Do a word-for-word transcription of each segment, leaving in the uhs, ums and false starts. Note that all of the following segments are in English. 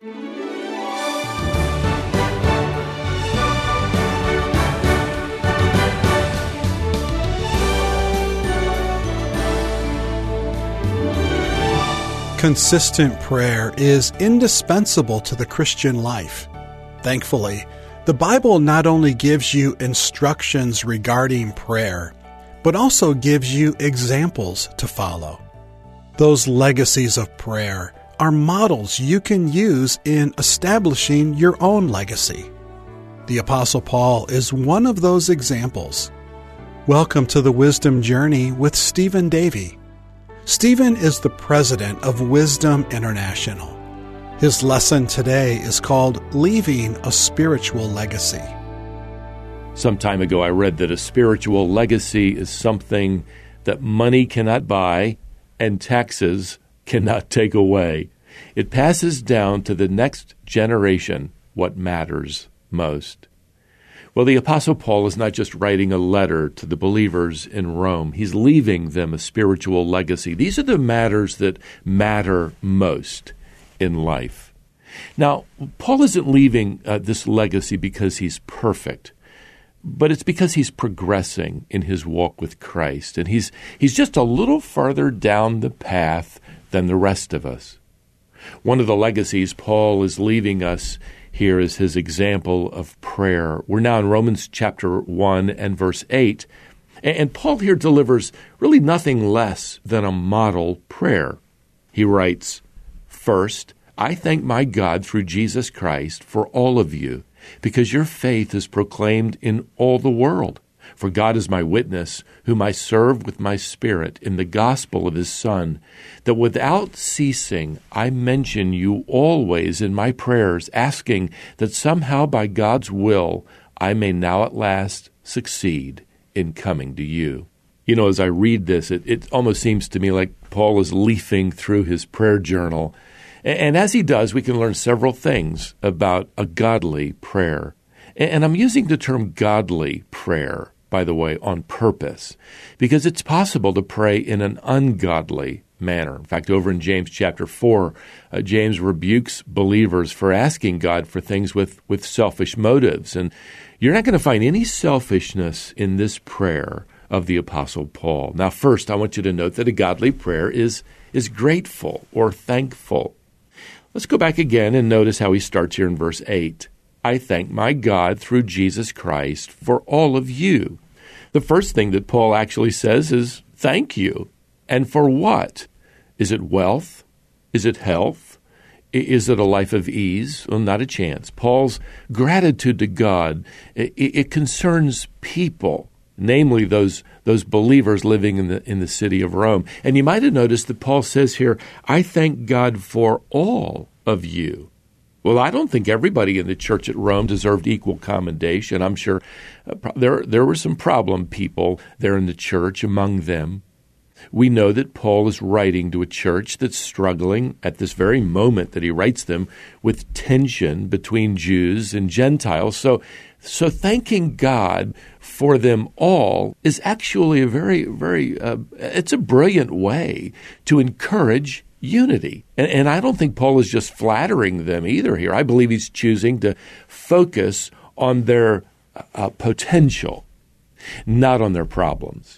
Consistent prayer is indispensable to the Christian life. Thankfully, the Bible not only gives you instructions regarding prayer, but also gives you examples to follow. Those legacies of prayer are models you can use in establishing your own legacy. The Apostle Paul is one of those examples. Welcome to the Wisdom Journey with Stephen Davey. Stephen is the president of Wisdom International. His lesson today is called Leaving a Spiritual Legacy. Some time ago, I read that a spiritual legacy is something that money cannot buy and taxes cannot take away. It passes down to the next generation what matters most. Well, the Apostle Paul is not just writing a letter to the believers in Rome. He's leaving them a spiritual legacy. These are the matters that matter most in life. Now, Paul isn't leaving uh, this legacy because he's perfect, but it's because he's progressing in his walk with Christ, and he's he's just a little farther down the path than the rest of us. One of the legacies Paul is leaving us here is his example of prayer. We're now in Romans chapter one and verse eight, and Paul here delivers really nothing less than a model prayer. He writes, "First, I thank my God through Jesus Christ for all of you, because your faith is proclaimed in all the world. For God is my witness, whom I serve with my spirit in the gospel of his Son, that without ceasing I mention you always in my prayers, asking that somehow by God's will I may now at last succeed in coming to you." You know, as I read this, it, it almost seems to me like Paul is leafing through his prayer journal. And, and as he does, we can learn several things about a godly prayer. And, and I'm using the term godly prayer, by the way, on purpose, because it's possible to pray in an ungodly manner. In fact, over in James chapter four, uh, James rebukes believers for asking God for things with, with selfish motives. And you're not going to find any selfishness in this prayer of the Apostle Paul. Now, first, I want you to note that a godly prayer is, is grateful or thankful. Let's go back again and notice how he starts here in verse eight. I thank my God through Jesus Christ for all of you. The first thing that Paul actually says is thank you. And for what? Is it wealth? Is it health? Is it a life of ease? Well, not a chance. Paul's gratitude to God, it, it concerns people, namely those those believers living in the in the city of Rome. And you might have noticed that Paul says here, I thank God for all of you. Well, I don't think everybody in the church at Rome deserved equal commendation. I'm sure uh, there there were some problem people there in the church among them. We know that Paul is writing to a church that's struggling at this very moment that he writes them with tension between Jews and Gentiles. So, so thanking God for them all is actually a very, very, uh, it's a brilliant way to encourage unity. And, and I don't think Paul is just flattering them either here. I believe he's choosing to focus on their uh, potential, not on their problems.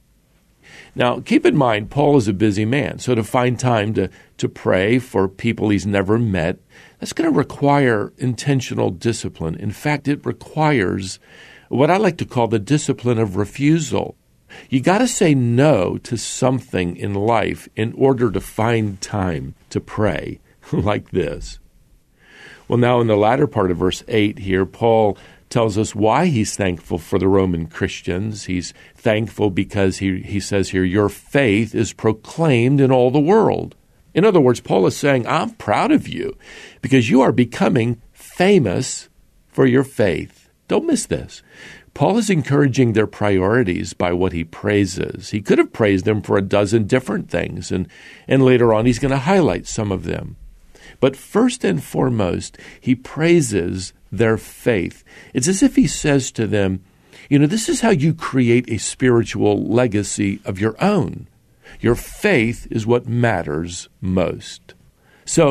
Now, keep in mind, Paul is a busy man, so to find time to, to pray for people he's never met, that's going to require intentional discipline. In fact, it requires what I like to call the discipline of refusal. You got to say no to something in life in order to find time to pray like this. Well, now in the latter part of verse eight here, Paul tells us why he's thankful for the Roman Christians. He's thankful because he, he says here, your faith is proclaimed in all the world. In other words, Paul is saying, I'm proud of you because you are becoming famous for your faith. Don't miss this. Paul is encouraging their priorities by what he praises. He could have praised them for a dozen different things, and, and later on he's going to highlight some of them. But first and foremost, he praises their faith. It's as if he says to them, you know, this is how you create a spiritual legacy of your own. Your faith is what matters most. So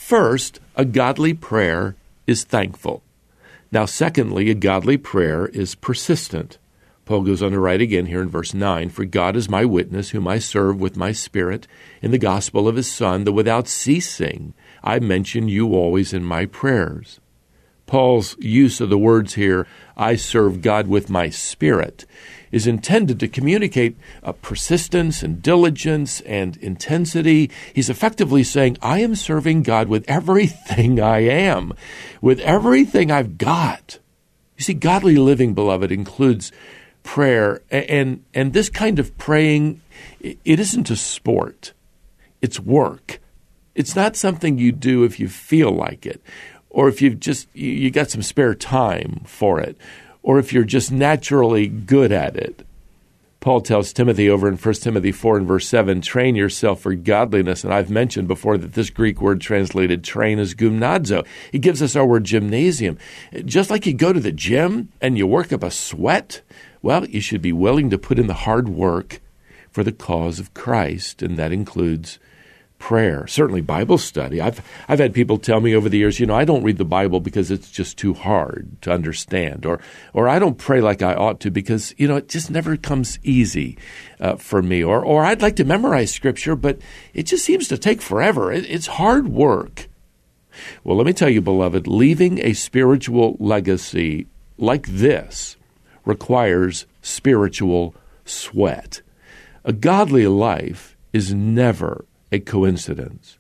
First, a godly prayer is thankful. Now, secondly, a godly prayer is persistent. Paul goes on to write again here in verse nine, "For God is my witness, whom I serve with my spirit in the gospel of his Son, that without ceasing I mention you always in my prayers." Paul's use of the words here, "I serve God with my spirit," is intended to communicate a persistence and diligence and intensity. He's effectively saying, I am serving God with everything I am, with everything I've got. You see, godly living, beloved, includes prayer, and and this kind of praying, it isn't a sport. It's work. It's not something you do if you feel like it, or if you've just you got some spare time for it, or if you're just naturally good at it. Paul tells Timothy over in First Timothy four and verse seven, "Train yourself for godliness." And I've mentioned before that this Greek word translated train is gymnazo. He gives us our word gymnasium. Just like you go to the gym and you work up a sweat, well, you should be willing to put in the hard work for the cause of Christ, and that includes prayer, certainly Bible study. I've I've had people tell me over the years, you know, I don't read the Bible because it's just too hard to understand, or or I don't pray like I ought to because, you know, it just never comes easy uh, for me, or or I'd like to memorize Scripture, but it just seems to take forever. It, it's hard work. Well, let me tell you, beloved, leaving a spiritual legacy like this requires spiritual sweat. A godly life is never a coincidence.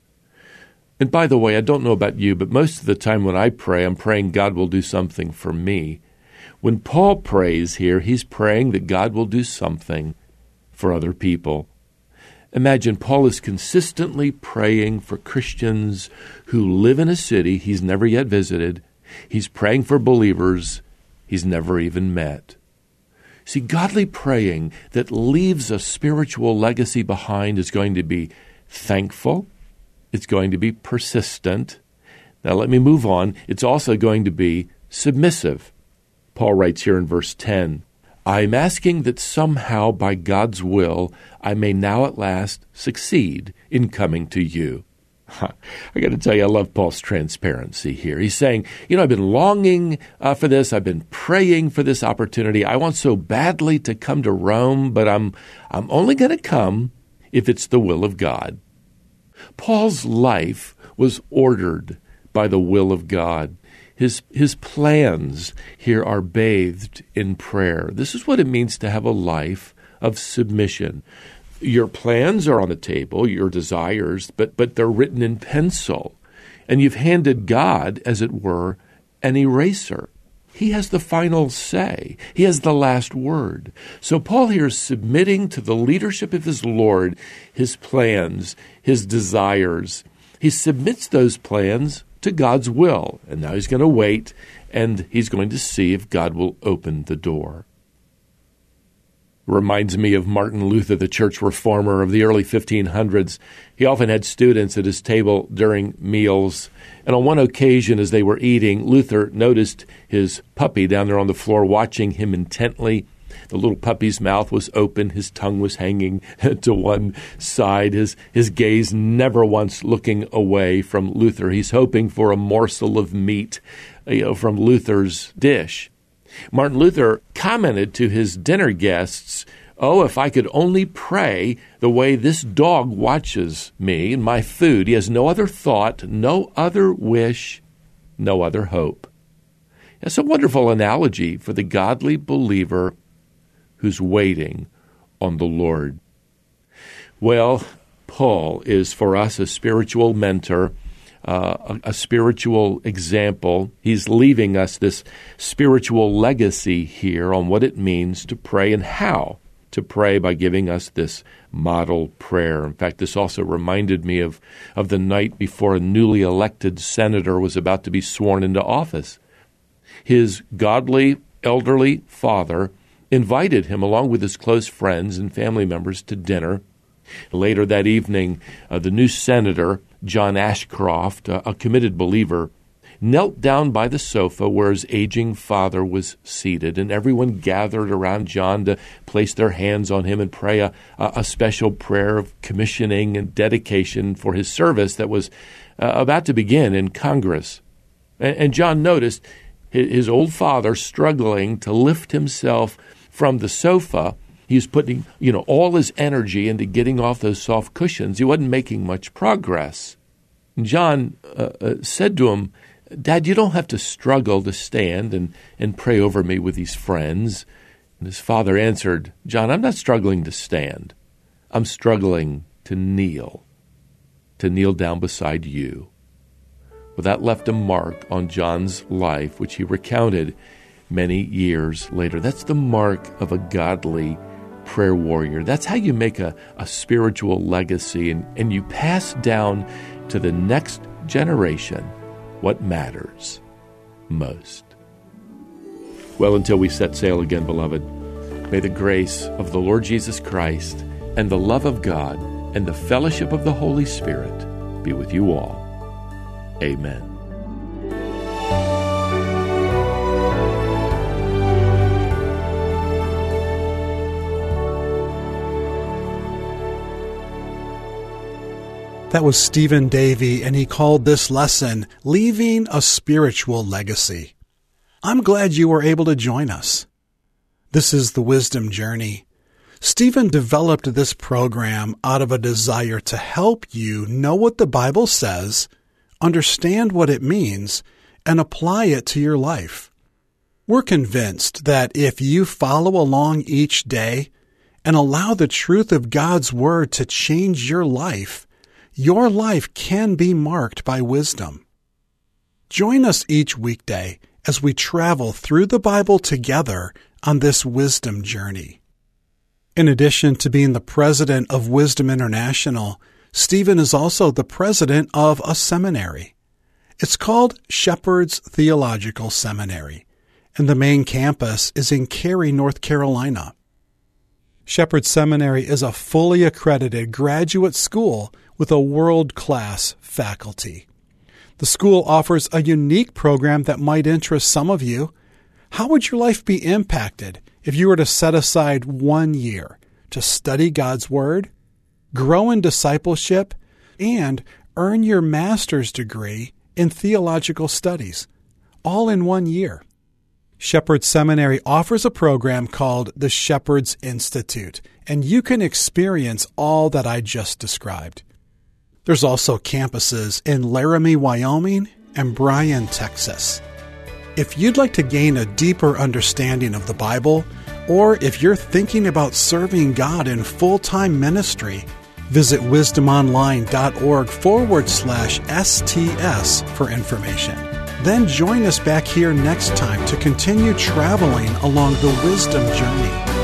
And by the way, I don't know about you, but most of the time when I pray, I'm praying God will do something for me. When Paul prays here, he's praying that God will do something for other people. Imagine Paul is consistently praying for Christians who live in a city he's never yet visited. He's praying for believers he's never even met. See, godly praying that leaves a spiritual legacy behind is going to be thankful. It's going to be persistent. Now let me move on. It's also going to be submissive. Paul writes here in verse ten, "I'm asking that somehow by God's will I may now at last succeed in coming to you." I got to tell you, I love Paul's transparency here. He's saying, you know, I've been longing uh, for this. I've been praying for this opportunity. I want so badly to come to Rome, but I'm I'm only going to come if it's the will of God. Paul's life was ordered by the will of God. His, his plans here are bathed in prayer. This is what it means to have a life of submission. Your plans are on the table, your desires, but, but they're written in pencil. And you've handed God, as it were, an eraser. He has the final say. He has the last word. So Paul here is submitting to the leadership of his Lord, his plans, his desires. He submits those plans to God's will. And now he's going to wait, and he's going to see if God will open the door. Reminds me of Martin Luther, the church reformer of the early fifteen hundreds. He often had students at his table during meals. And on one occasion, as they were eating, Luther noticed his puppy down there on the floor watching him intently. The little puppy's mouth was open. His tongue was hanging to one side. His, his gaze never once looking away from Luther. He's hoping for a morsel of meat, you know, from Luther's dish. Martin Luther commented to his dinner guests, "Oh, if I could only pray the way this dog watches me and my food. He has no other thought, no other wish, no other hope." It's a wonderful analogy for the godly believer who's waiting on the Lord. Well, Paul is for us a spiritual mentor, Uh, a, a spiritual example. He's leaving us this spiritual legacy here on what it means to pray and how to pray by giving us this model prayer. In fact, this also reminded me of, of the night before a newly elected senator was about to be sworn into office. His godly, elderly father invited him, along with his close friends and family members, to dinner. Later that evening, uh, the new senator, John Ashcroft, uh, a committed believer, knelt down by the sofa where his aging father was seated, and everyone gathered around John to place their hands on him and pray a, a special prayer of commissioning and dedication for his service that was uh, about to begin in Congress. And, and John noticed his, his old father struggling to lift himself from the sofa. He was putting, you know, all his energy into getting off those soft cushions. He wasn't making much progress. And John uh, uh, said to him, "Dad, you don't have to struggle to stand and, and pray over me with these friends." And his father answered, "John, I'm not struggling to stand. I'm struggling to kneel, to kneel down beside you." Well, that left a mark on John's life, which he recounted many years later. That's the mark of a godly prayer warrior. That's how you make a, a spiritual legacy, and, and you pass down to the next generation what matters most. Well, until we set sail again, beloved, may the grace of the Lord Jesus Christ and the love of God and the fellowship of the Holy Spirit be with you all. Amen. That was Stephen Davey, and he called this lesson, Leaving a Spiritual Legacy. I'm glad you were able to join us. This is the Wisdom Journey. Stephen developed this program out of a desire to help you know what the Bible says, understand what it means, and apply it to your life. We're convinced that if you follow along each day and allow the truth of God's Word to change your life, your life can be marked by wisdom. Join us each weekday as we travel through the Bible together on this wisdom journey. In addition to being the president of Wisdom International, Stephen is also the president of a seminary. It's called Shepherd's Theological Seminary, and the main campus is in Cary, North Carolina. Shepherd's Seminary is a fully accredited graduate school with a world-class faculty. The school offers a unique program that might interest some of you. How would your life be impacted if you were to set aside one year to study God's Word, grow in discipleship, and earn your master's degree in theological studies, all in one year? Shepherd's Seminary offers a program called the Shepherd's Institute, and you can experience all that I just described. There's also campuses in Laramie, Wyoming, and Bryan, Texas. If you'd like to gain a deeper understanding of the Bible, or if you're thinking about serving God in full-time ministry, visit wisdomonline.org forward slash STS for information. Then join us back here next time to continue traveling along the wisdom journey.